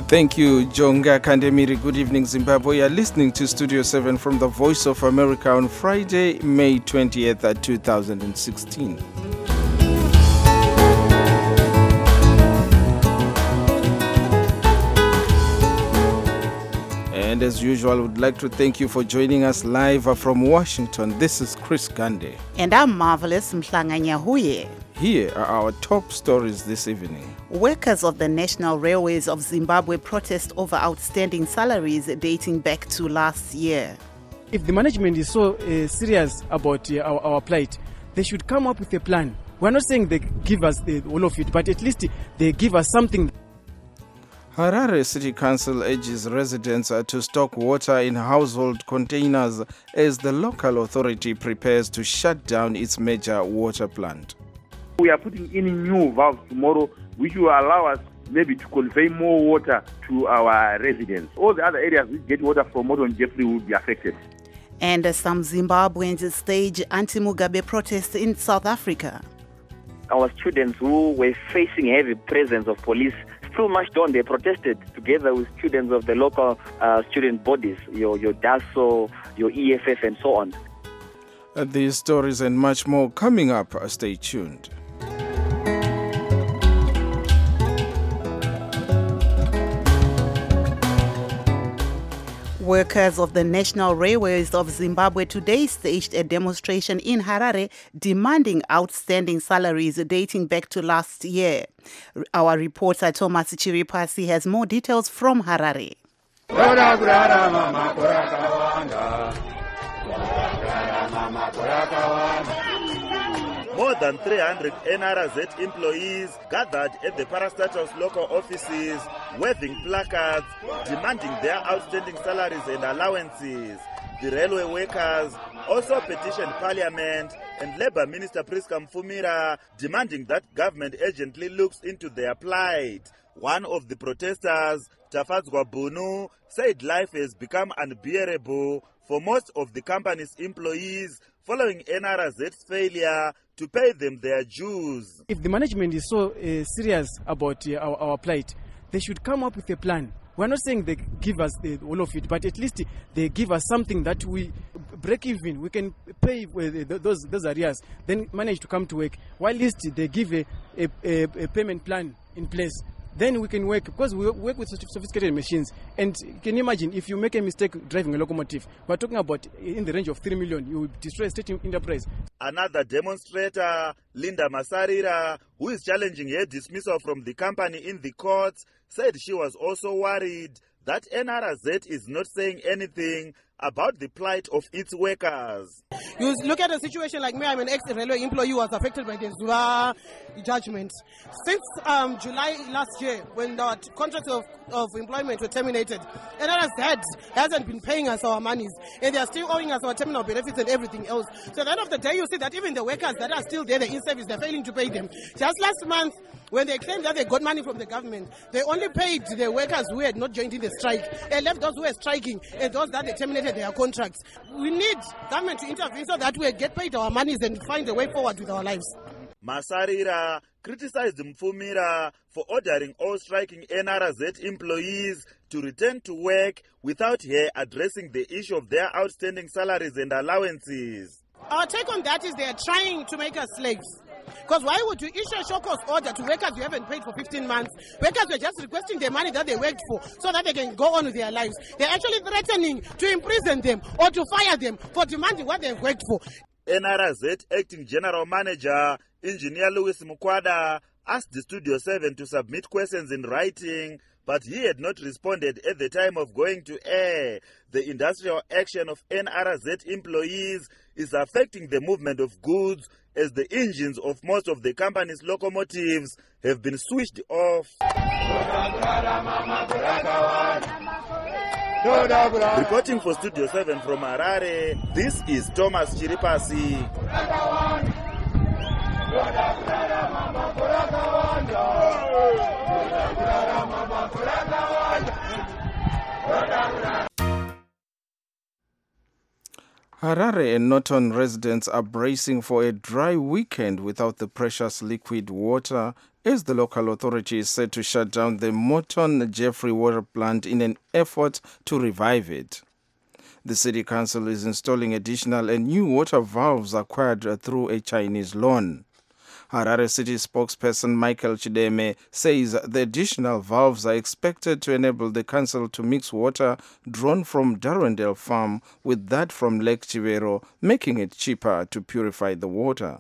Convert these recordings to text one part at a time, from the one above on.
Thank you, Jonga Kandemiri. Good evening, Zimbabwe. You are listening to Studio 7 from the Voice of America on Friday, May 20th, 2016. And as usual, I would like to thank you for joining us live from Washington. This is Chris Gande. And I'm Marvelous Mhlanga-Nyahuye. Here are our top stories this evening. Workers of the National Railways of Zimbabwe protest over outstanding salaries dating back to last year. If the management is so serious about our plight, they should come up with a plan. We're not saying they give us all of it, but at least they give us something. Harare City Council urges residents to stock water in household containers as the local authority prepares to shut down its major water plant. We are putting in new valves tomorrow, which will allow us maybe to convey more water to our residents. All the other areas which get water from Modern Jeffrey will be affected. And some Zimbabweans stage anti-Mugabe protests in South Africa. Our students who were facing heavy presence of police still marched on. They protested together with students of the local student bodies, your DASO, your EFF, and so on. These stories and much more coming up. Stay tuned. Workers of the National Railways of Zimbabwe today staged a demonstration in Harare demanding outstanding salaries dating back to last year. Our reporter Thomas Chiripasi has more details from Harare. More than 300 NRZ employees gathered at the parastatals local offices, waving placards, demanding their outstanding salaries and allowances. The railway workers also petitioned Parliament and Labour Minister Priska Mfumira, demanding that government urgently looks into their plight. One of the protesters, Tafadzwa Bunu, said life has become unbearable for most of the company's employees following NRZ's failure to pay them their dues. If the management is so serious about our plight, they should come up with a plan. We're not saying they give us all of it, but at least they give us something that we break even. We can pay those areas, then manage to come to work. While at least they give a payment plan in place. Then we can work, because we work with sophisticated machines. And can you imagine, if you make a mistake driving a locomotive, we're talking about in the range of 3 million, you destroy a state enterprise. Another demonstrator, Linda Masarira, who is challenging her dismissal from the company in the courts, said she was also worried that NRZ is not saying anything about the plight of its workers. You look at a situation like me, I'm an ex-railway employee who was affected by the Zuma judgment. Since July last year, when the contracts of employment were terminated, NRZ hasn't been paying us our monies, and they are still owing us our terminal benefits and everything else. So at the end of the day, you see that even the workers that are still there, they're in service, they're failing to pay them. Just last month, when they claimed that they got money from the government, they only paid the workers who had not joined in the strike, and left those who were striking and those that they terminated their contracts. We need government to intervene so that we get paid our monies and find a way forward with our lives. Masarira criticized Mfumira for ordering all striking NRZ employees to return to work without her addressing the issue of their outstanding salaries and allowances. Our take on that is they are trying to make us slaves. Because why would you issue a show cause order to workers you haven't paid for 15 months? Workers were just requesting the money that they worked for so that they can go on with their lives. They're actually threatening to imprison them or to fire them for demanding what they've worked for. NRZ Acting General Manager, Engineer Louis Mukwada, asked the Studio 7 to submit questions in writing, but he had not responded at the time of going to air. The industrial action of NRZ employees is affecting the movement of goods, as the engines of most of the company's locomotives have been switched off. Reporting for Studio 7 from Harare, this is Thomas Chiripasi. Harare and Norton residents are bracing for a dry weekend without the precious liquid water, as the local authority is set to shut down the Morton Jeffrey water plant in an effort to revive it. The city council is installing additional and new water valves acquired through a Chinese loan. Harare City spokesperson Michael Chideme says the additional valves are expected to enable the council to mix water drawn from Darwendale Farm with that from Lake Chivero, making it cheaper to purify the water.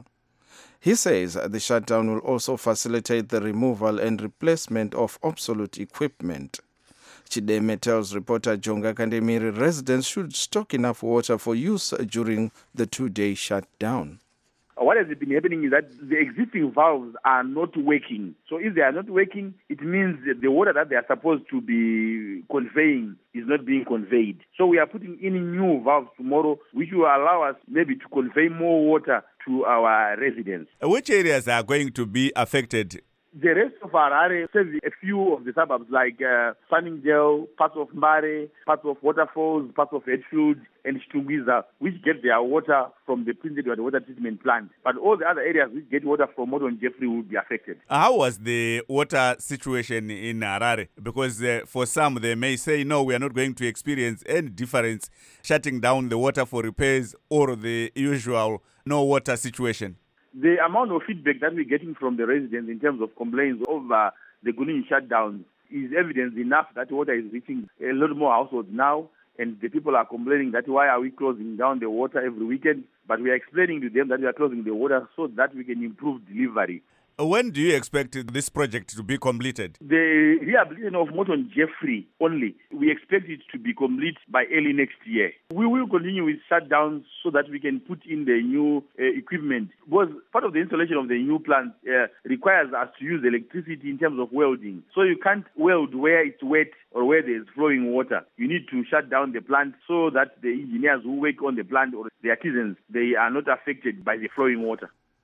He says the shutdown will also facilitate the removal and replacement of obsolete equipment. Chideme tells reporter Jonga Kandemiri residents should stock enough water for use during the 2-day shutdown. What has been happening is that the existing valves are not working. So if they are not working, it means that the water that they are supposed to be conveying is not being conveyed. So we are putting in new valves tomorrow, which will allow us maybe to convey more water to our residents. Which areas are going to be affected? The rest of Harare, a few of the suburbs like Sunningdale, parts of Mbare, parts of Waterfalls, parts of Edgefield and Chitungwiza, which get their water from the Prince Edward water treatment plant. But all the other areas which get water from Morton Jeffrey will be affected. How was the water situation in Harare? Because for some, they may say, no, we are not going to experience any difference shutting down the water for repairs or the usual no water situation. The amount of feedback that we're getting from the residents in terms of complaints over the Gulin shutdown is evidence enough that water is reaching a lot more households now, and the people are complaining that why are we closing down the water every weekend? But we are explaining to them that we are closing the water so that we can improve delivery. When do you expect this project to be completed? The rehabilitation of Morton Jeffrey only, we expect it to be complete by early next year. We will continue with shutdowns so that we can put in the new equipment. Because part of the installation of the new plant requires us to use electricity in terms of welding. So you can't weld where it's wet or where there's flowing water. You need to shut down the plant so that the engineers who work on the plant or the artisans, they are not affected by the flowing water.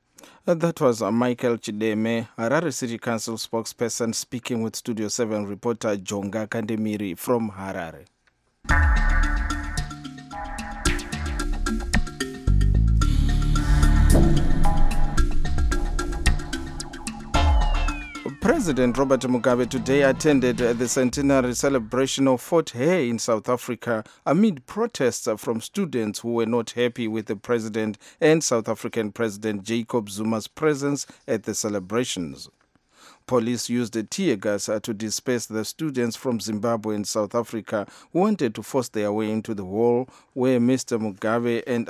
That was Michael Chideme, Harare City Council spokesperson, speaking with Studio 7 reporter Jonga Kandemiri from Harare. President Robert Mugabe today attended the centenary celebration of Fort Hare in South Africa amid protests from students who were not happy with the president and South African President Jacob Zuma's presence at the celebrations. Police used tear gas to disperse the students from Zimbabwe and South Africa who wanted to force their way into the hall where Mr. Mugabe and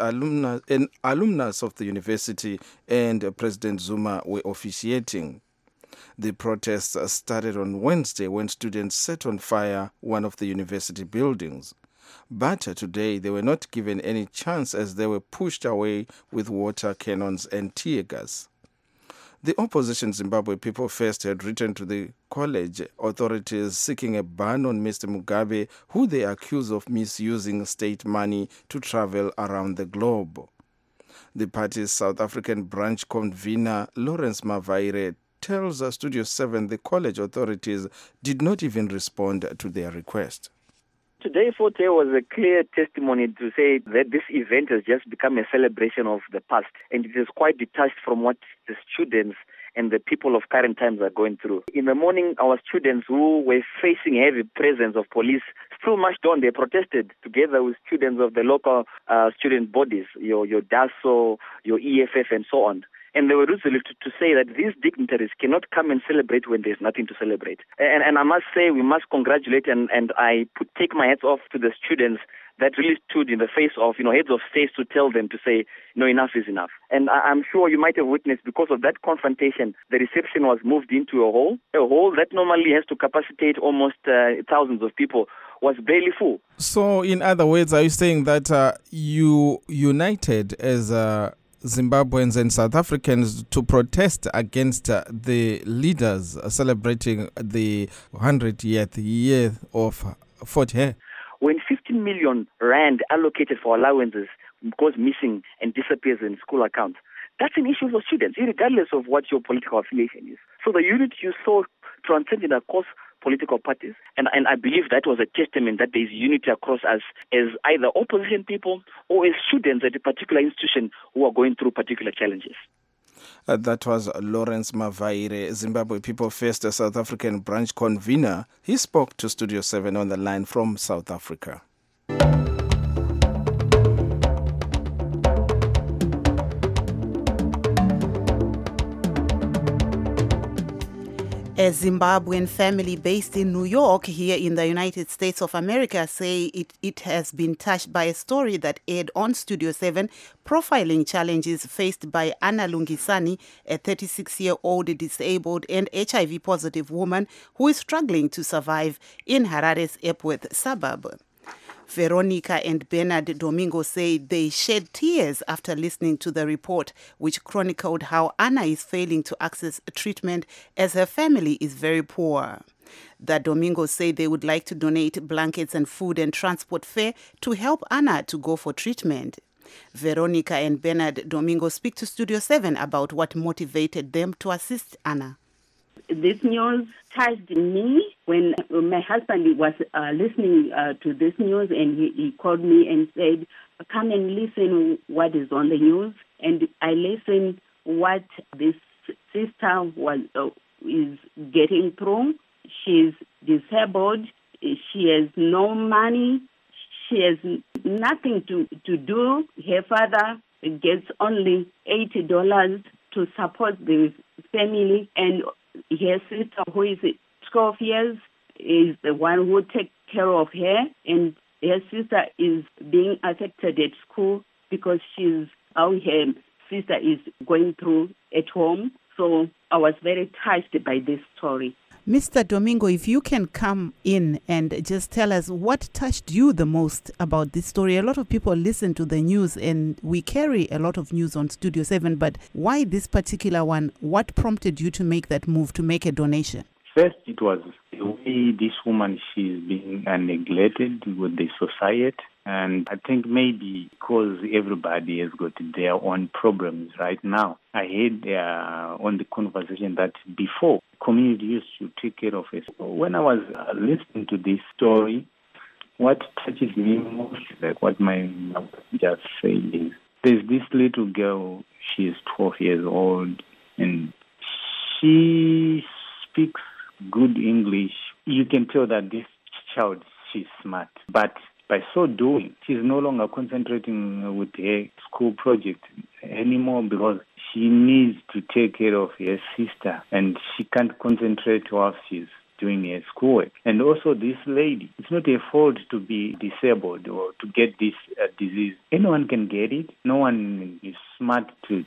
alumnus of the university and President Zuma were officiating. The protests started on Wednesday when students set on fire one of the university buildings. But today they were not given any chance as they were pushed away with water cannons and tear gas. The opposition Zimbabwe People First had written to the college authorities seeking a ban on Mr. Mugabe, who they accuse of misusing state money to travel around the globe. The party's South African branch convener Lawrence Mavaire tells Studio 7 the college authorities did not even respond to their request. Today, Fort Hare was a clear testimony to say that this event has just become a celebration of the past, and it is quite detached from what the students and the people of current times are going through. In the morning, our students who were facing heavy presence of police still marched on. They protested together with students of the local student bodies, your DASO, your EFF, and so on. And they were resolute to say that these dignitaries cannot come and celebrate when there's nothing to celebrate. And I must say we must congratulate and I take my hats off to the students that really stood in the face of, heads of states to tell them to say, enough is enough. And I'm sure you might have witnessed because of that confrontation, the reception was moved into a hall that normally has to capacitate almost thousands of people was barely full. So in other words, are you saying that you united as Zimbabweans and South Africans to protest against the leaders celebrating the 100th year of Fort Hare? When 15 million rand allocated for allowances goes missing and disappears in school accounts, that's an issue for students, regardless of what your political affiliation is. So the unity you saw transcended across political parties. And I believe that was a testament that there is unity across us as either opposition people or as students at a particular institution who are going through particular challenges. That was Lawrence Mavaire, Zimbabwe People First South African branch convener. He spoke to Studio 7 on the line from South Africa. A Zimbabwean family based in New York, here in the United States of America, say it has been touched by a story that aired on Studio 7, profiling challenges faced by Anna Lungisani, a 36-year-old disabled and HIV-positive woman who is struggling to survive in Harare's Epworth suburb. Veronica and Bernard Domingo say they shed tears after listening to the report, which chronicled how Anna is failing to access treatment as her family is very poor. The Domingos say they would like to donate blankets and food and transport fare to help Anna to go for treatment. Veronica and Bernard Domingo speak to Studio 7 about what motivated them to assist Anna. This news touched me when my husband was listening to this news, and he called me and said, come and listen what is on the news. And I listened what this sister is getting through. She's disabled. She has no money. She has nothing to do. Her father gets only $80 to support the family, and her sister, who is 12 years, is the one who takes care of her, and her sister is being affected at school because she's how her sister is going through at home. So I was very touched by this story. Mr. Domingo, if you can come in and just tell us what touched you the most about this story. A lot of people listen to the news and we carry a lot of news on Studio 7, but why this particular one? What prompted you to make that move, to make a donation? First, it was the way this woman, she's being neglected with the society. And I think maybe because everybody has got their own problems right now. I heard on the conversation that before, community used to take care of it. When I was listening to this story, what touches me most, like what my mother just said, is there's this little girl, she is 12 years old, and she speaks good English. You can tell that this child, she's smart. But by so doing, she's no longer concentrating with her school project anymore because she needs to take care of her sister and she can't concentrate while she's doing her schoolwork. And also this lady, it's not her fault to be disabled or to get this disease. Anyone can get it. No one is smart to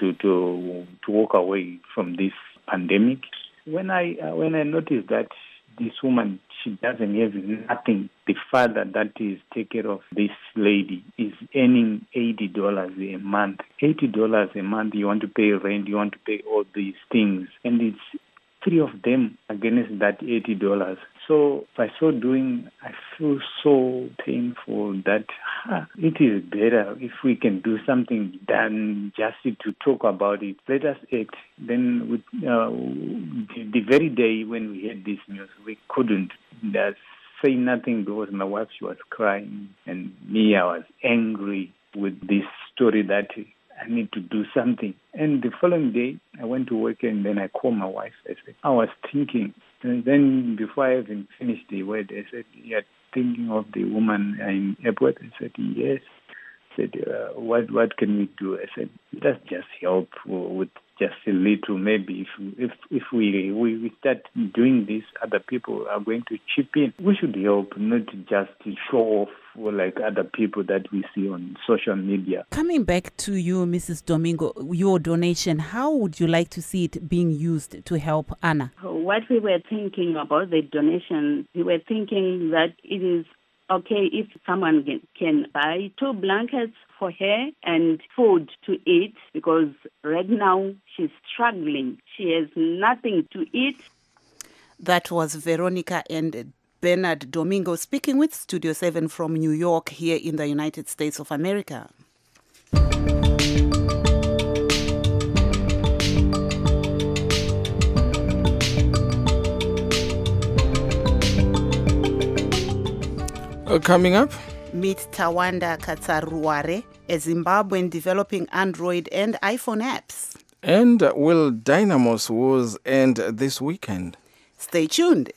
walk away from this pandemic. When I noticed that this woman, she doesn't have nothing. The father that is take care of this lady is earning $80 a month. $80 a month, you want to pay rent, you want to pay all these things. And it's three of them against that $80. So by so doing, I feel so painful that it is better if we can do something than just to talk about it. Let us act. Then with, the very day when we heard this news, we couldn't say nothing because my wife, she was crying, and me, I was angry with this story that I need to do something. And the following day, I went to work and then I called my wife. I said, I was thinking. And then before I even finished the word, I said, you're thinking of the woman in Epworth? I said, yes. I said, what can we do? I said, let's just help with just a little. Maybe if we start doing this, other people are going to chip in. We should help, not just to show off like other people that we see on social media. Coming back to you, Mrs. Domingo, your donation, how would you like to see it being used to help Anna? What we were thinking about the donation, we were thinking that it is okay if someone can buy 2 blankets for her and food to eat, because right now she's struggling. She has nothing to eat. That was Veronica and Bernard Domingo speaking with Studio 7 from New York here in the United States of America. Coming up, meet Tawanda Katsaruware, a Zimbabwean developing Android and iPhone apps. and will Dynamos Wars end this weekend? Stay tuned.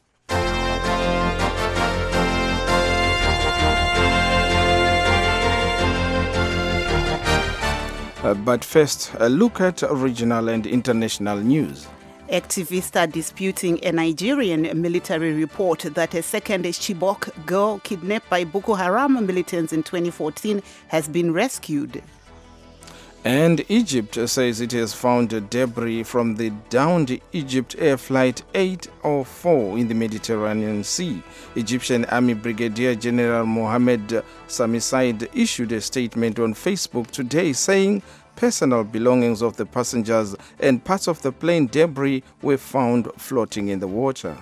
But first, a look at regional and international news. Activists are disputing a Nigerian military report that a second Chibok girl kidnapped by Boko Haram militants in 2014 has been rescued. And Egypt says it has found debris from the downed Egypt Air Flight 804 in the Mediterranean Sea. Egyptian Army Brigadier General Mohammed Samisaid issued a statement on Facebook today saying personal belongings of the passengers and parts of the plane debris were found floating in the water.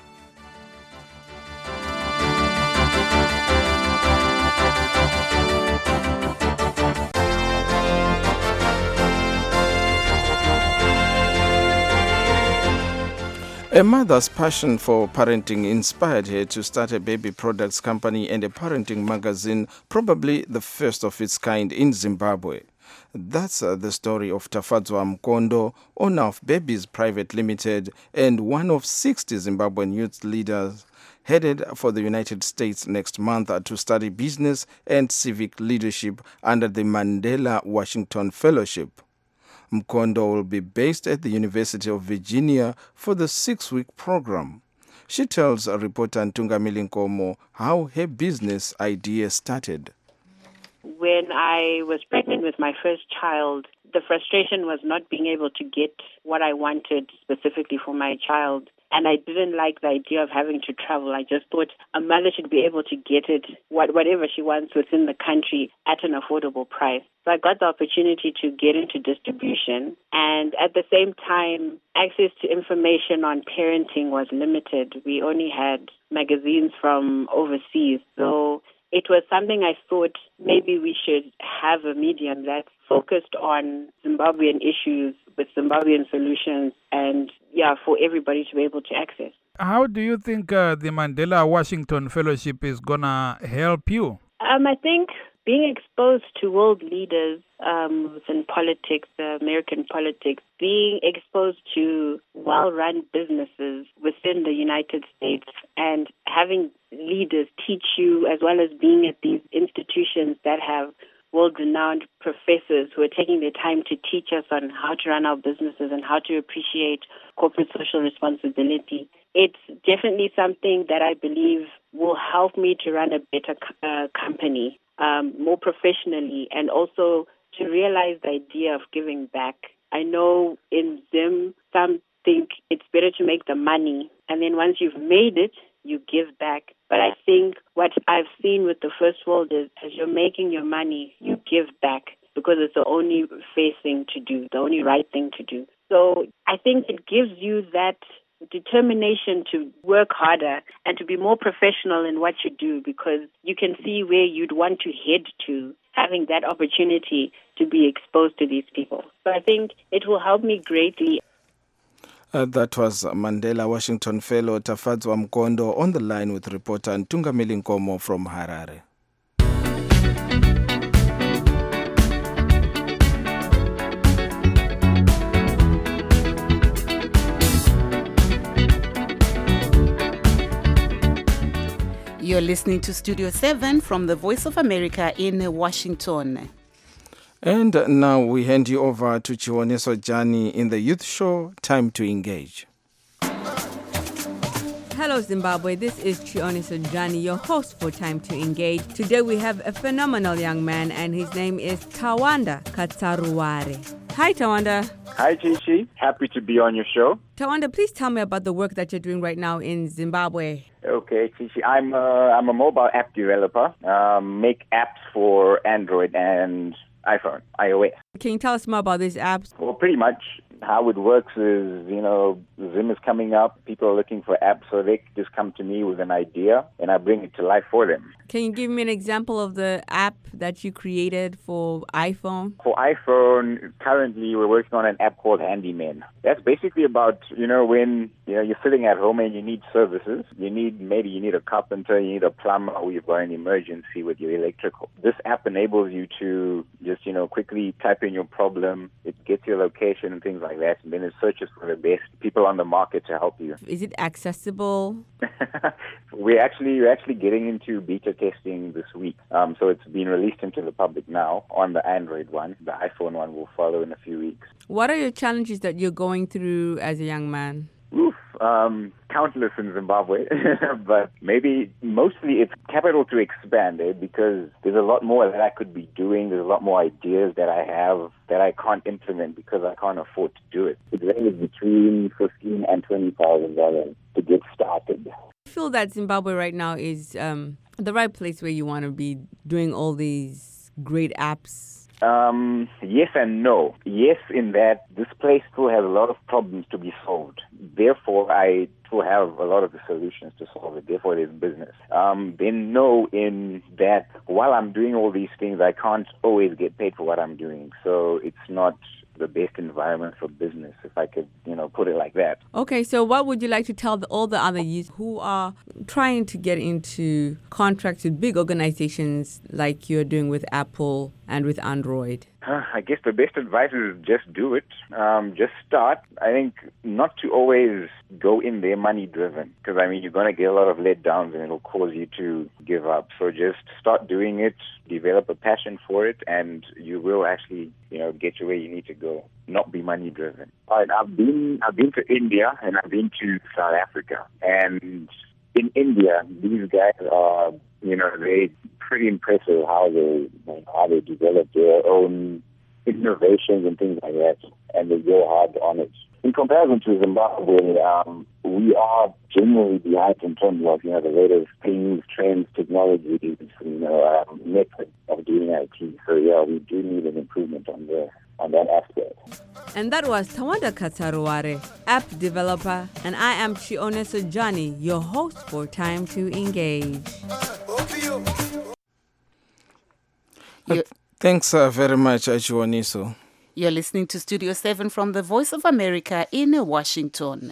A mother's passion for parenting inspired her to start a baby products company and a parenting magazine, probably the first of its kind in Zimbabwe. That's the story of Tafadzwa Mkondo, owner of Babies Private Limited and one of 60 Zimbabwean youth leaders headed for the United States next month to study business and civic leadership under the Mandela Washington Fellowship. Mkondo will be based at the University of Virginia for the 6-week program. She tells reporter Ntungamili Nkomo how her business idea started. When I was pregnant with my first child, the frustration was not being able to get what I wanted specifically for my child. And I didn't like the idea of having to travel. I just thought a mother should be able to get it, whatever she wants within the country at an affordable price. So I got the opportunity to get into distribution. And at the same time, access to information on parenting was limited. We only had magazines from overseas. So it was something I thought maybe we should have a medium that's focused on Zimbabwean issues with Zimbabwean solutions and, for everybody to be able to access. How do you think the Mandela Washington Fellowship is going to help you? I think being exposed to world leaders within politics, American politics, being exposed to well-run businesses within the United States and having leaders teach you, as well as being at these institutions that have world-renowned professors who are taking their time to teach us on how to run our businesses and how to appreciate corporate social responsibility. It's definitely something that I believe will help me to run a better company more professionally, and also to realize the idea of giving back. I know in Zim, some think it's better to make the money, and then once you've made it, you give back. But I think what I've seen with the First World is, as you're making your money, you give back because it's the only fair thing to do, the only right thing to do. So I think it gives you that determination to work harder and to be more professional in what you do, because you can see where you'd want to head to, having that opportunity to be exposed to these people. So I think it will help me greatly. That was Mandela Washington Fellow Tafadzwa Mkondo on the line with reporter Ntungamili Nkomo from Harare. You're listening to Studio 7 from the Voice of America in Washington. And now we hand you over to Chiwoneso Jani in the youth show, Time to Engage. Hello Zimbabwe, this is Chiwoneso Jani, your host for Time to Engage. Today we have a phenomenal young man and his name is Tawanda Katsaruware. Hi Tawanda. Hi Chichi, happy to be on your show. Tawanda, please tell me about the work that you're doing right now in Zimbabwe. Okay, Chichi, I'm a mobile app developer, make apps for Android and iPhone, iOS. Can you tell us more about these apps? Well, pretty much how it works is, Zim is coming up. People are looking for apps, so they just come to me with an idea, and I bring it to life for them. Can you give me an example of the app that you created for iPhone? For iPhone, currently we're working on an app called Handyman. That's basically about, when you're sitting at home and you need services. You need a carpenter, you need a plumber, or you've got an emergency with your electrical. This app enables you to just, quickly type in your problem. It gets your location and things like that, and then it searches for the best people on the market to help you. Is it accessible? We're actually getting into beta testing this week. So it's been released into the public now on the Android one. The iPhone one will follow in a few weeks. What are your challenges that you're going through as a young man? Countless in Zimbabwe, but mostly it's capital to expand it, because there's a lot more that I could be doing. There's a lot more ideas that I have that I can't implement because I can't afford to do it. It ranges between $15,000 and $20,000 to get started. I feel that Zimbabwe right now is the right place where you want to be doing all these great apps. Yes and no. Yes, in that this place still has a lot of problems to be solved. Therefore, I still have a lot of the solutions to solve it. Therefore, there's business. Then no, in that while I'm doing all these things, I can't always get paid for what I'm doing. So it's not the best environment for business, if I could, put it like that. Okay, so what would you like to tell all the other youth who are trying to get into contracts with big organizations like you're doing with Apple and with Android? I guess the best advice is just do it. Just start. I think not to always go in there money driven, because you're going to get a lot of letdowns and it'll cause you to give up. So just start doing it, develop a passion for it, and you will actually, get you where you need to go. Not be money driven. All right, I've been to India and I've been to South Africa, and in India these guys are, they're pretty impressive how they develop their own innovations and things like that, and they go hard on it. In comparison to Zimbabwe, we are generally behind in terms of, the latest things, trends, technologies, method of doing IT. So yeah, we do need an improvement on that aspect. And that was Tawanda Katsaruware, app developer, and I am Chioneso Johnny, your host for Time to Engage. Thanks very much, Chioniso. You're listening to Studio 7 from the Voice of America in Washington.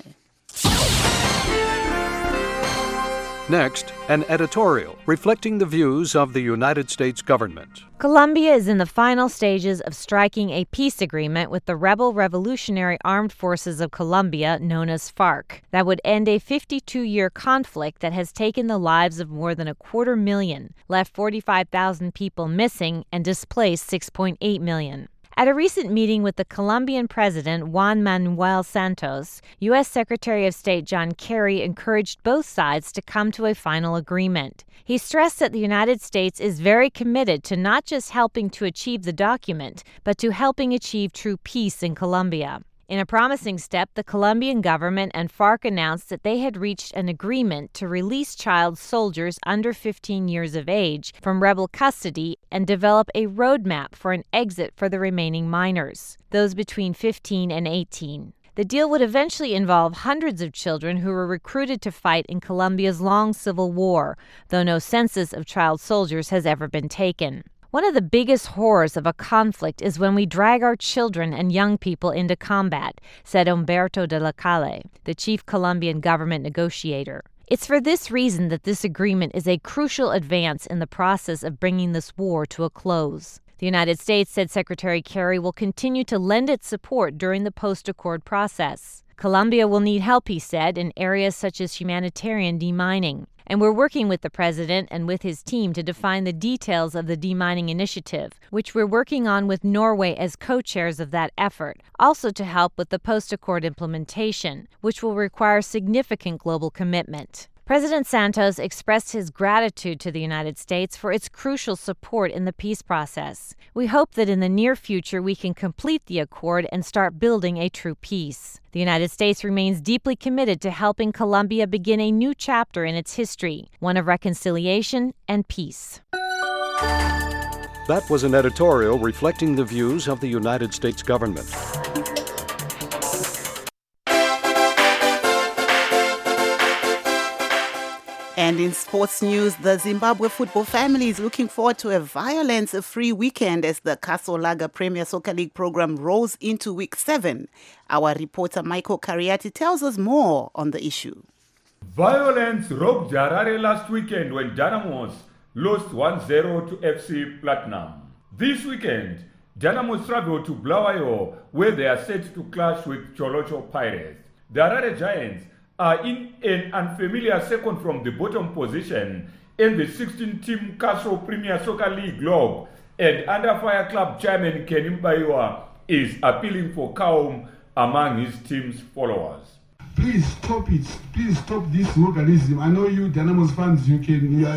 Next, an editorial reflecting the views of the United States government. Colombia is in the final stages of striking a peace agreement with the rebel Revolutionary Armed Forces of Colombia, known as FARC, that would end a 52-year conflict that has taken the lives of more than 250,000, left 45,000 people missing, and displaced 6.8 million. At a recent meeting with the Colombian President Juan Manuel Santos, U.S. Secretary of State John Kerry encouraged both sides to come to a final agreement. He stressed that the United States is very committed to not just helping to achieve the document, but to helping achieve true peace in Colombia. In a promising step, the Colombian government and FARC announced that they had reached an agreement to release child soldiers under 15 years of age from rebel custody and develop a roadmap for an exit for the remaining minors, those between 15 and 18. The deal would eventually involve hundreds of children who were recruited to fight in Colombia's long civil war, though no census of child soldiers has ever been taken. One of the biggest horrors of a conflict is when we drag our children and young people into combat, said Humberto de la Calle, the chief Colombian government negotiator. It's for this reason that this agreement is a crucial advance in the process of bringing this war to a close. The United States, said Secretary Kerry, will continue to lend its support during the post-accord process. Colombia will need help, he said, in areas such as humanitarian demining. And we're working with the president and with his team to define the details of the demining initiative, which we're working on with Norway as co-chairs of that effort, also to help with the post-accord implementation, which will require significant global commitment. President Santos expressed his gratitude to the United States for its crucial support in the peace process. We hope that in the near future we can complete the accord and start building a true peace. The United States remains deeply committed to helping Colombia begin a new chapter in its history, one of reconciliation and peace. That was an editorial reflecting the views of the United States government. And in sports news, the Zimbabwe football family is looking forward to a violence-free weekend as the Castle Lager Premier Soccer League program rolls into Week 7. Our reporter Michael Cariati tells us more on the issue. Violence rocked Harare last weekend when Dynamos lost 1-0 to FC Platinum. This weekend, Dynamos travel to Bulawayo, where they are set to clash with Cholocho Pirates. The Harare Giants are in an unfamiliar second from the bottom position in the 16-team Castle Premier Soccer League log, and Under Fire Club chairman Kenny Mbaiwa is appealing for calm among his team's followers. Please stop it. Please stop this organism. I know you, Dynamos fans, you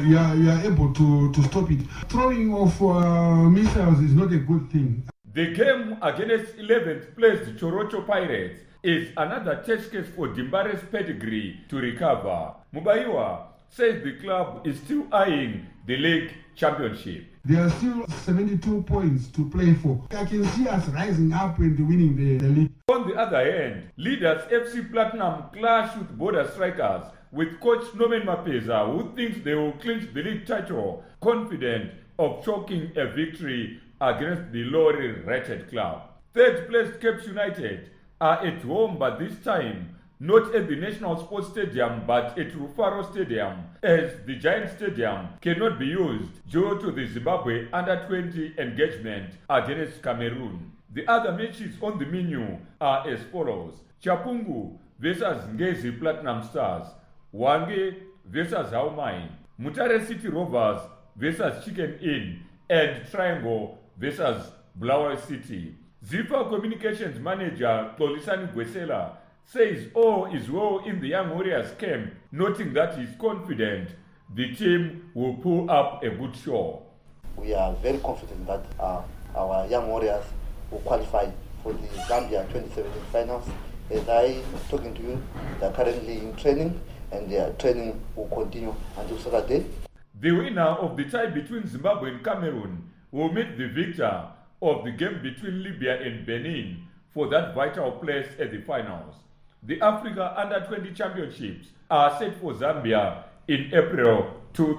are able to stop it. Throwing of missiles is not a good thing. The game against 11th placed Chorocho Pirates is another test case for Dimbare's pedigree to recover. Mubaiwa says the club is still eyeing the league championship. There are still 72 points to play for. I can see us rising up and winning the league. On the other hand, leaders FC Platinum clash with border strikers, with coach Norman Mapeza, who thinks they will clinch the league title, confident of chalking a victory against the lorry-rated club. Third-placed Cape United are at home, but this time not at the National Sports Stadium but at Rufaro Stadium, as the Giant Stadium cannot be used due to the Zimbabwe Under-20 engagement against Cameroon. The other matches on the menu are as follows: Chapungu versus Ngezi Platinum Stars, Wange versus Haumai, Mutare City Rovers versus Chicken Inn, and Triangle versus Bulawayo City. Zipa Communications manager Tolisani Gwesela says all is well in the Young Warriors camp, noting that he's confident the team will pull up a good show. We are very confident that our Young Warriors will qualify for the Zambia 2017 finals. As I talking to you, they are currently in training, and their training will continue until Saturday. The winner of the tie between Zimbabwe and Cameroon will meet the victor of the game between Libya and Benin for that vital place at the finals. The Africa Under-20 Championships are set for Zambia in April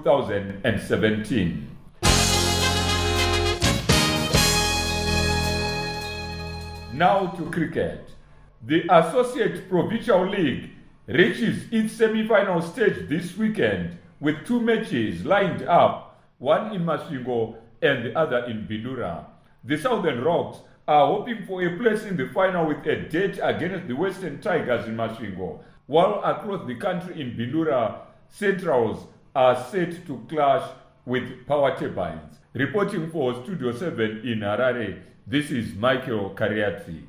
2017. Now to cricket. The Associate Provincial League reaches its semi-final stage this weekend with two matches lined up, one in Masvingo and the other in Bindura. The Southern Rocks are hoping for a place in the final with a date against the Western Tigers in Masvingo, while across the country in Bindura, Centrals are set to clash with Power Turbines. Reporting for Studio 7 in Harare, this is Michael Cariati.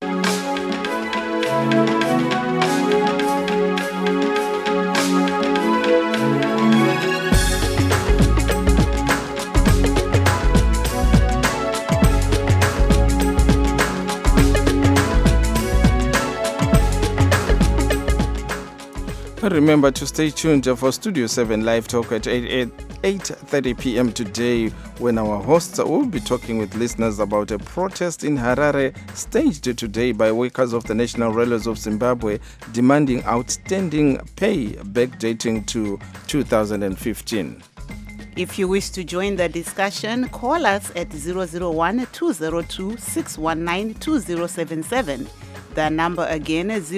Remember to stay tuned for Studio 7 Live Talk at 8:30 p.m. today, when our hosts will be talking with listeners about a protest in Harare staged today by workers of the National Railways of Zimbabwe demanding outstanding pay backdating to 2015. If you wish to join the discussion, call us at 001-202-619-2077. The number again is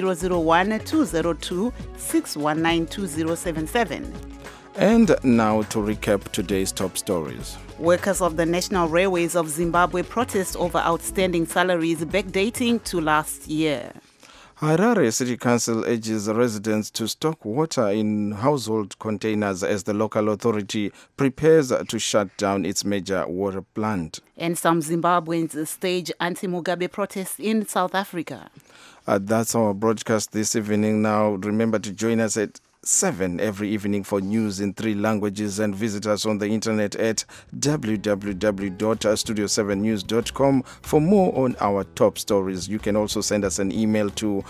001-202-619-2077. And now to recap today's top stories. Workers of the National Railways of Zimbabwe protest over outstanding salaries backdating to last year. Harare City Council urges residents to stock water in household containers as the local authority prepares to shut down its major water plant. And some Zimbabweans stage anti-Mugabe protests in South Africa. That's our broadcast this evening. Now, remember to join us at 7 every evening for news in 3 languages, and visit us on the internet at www.studio7news.com for more on our top stories. You can also send us an email to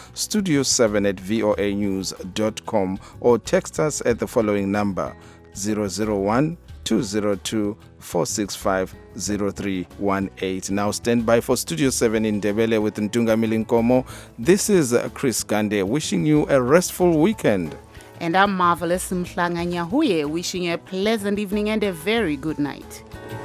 studio7@voanews.com or text us at the following number 001 202-465-0318. Now stand by for Studio 7 in Ndebele with Ntunga Milinkomo. This is Chris Gande wishing you a restful weekend. And I'm Marvelous Mhlanga Nyahuye wishing you a pleasant evening and a very good night.